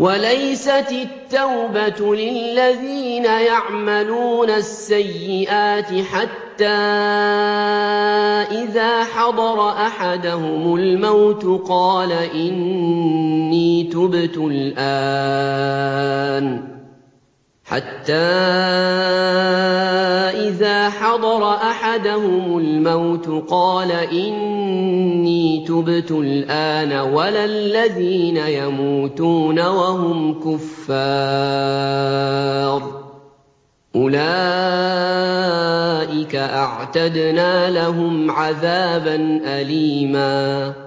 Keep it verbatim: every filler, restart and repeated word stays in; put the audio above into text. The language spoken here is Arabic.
وَلَيْسَتِ التَّوْبَةُ لِلَّذِينَ يَعْمَلُونَ السَّيِّئَاتِ حَتَّىٰ إِذَا حَضَرَ أَحَدَهُمُ الْمَوْتُ قَالَ إِنِّي تُبْتُ الْآنَ حَتَّىٰ إِذَا حَضَرَ أَحَدَهُمُ الْمَوْتُ قَالَ إِنِّي تُبْتُ الْآنَ وَلَا الَّذِينَ يَمُوتُونَ وَهُمْ كُفَّارٌ ۚ أُولَٰئِكَ أَعْتَدْنَا لَهُمْ عَذَابًا أَلِيمًا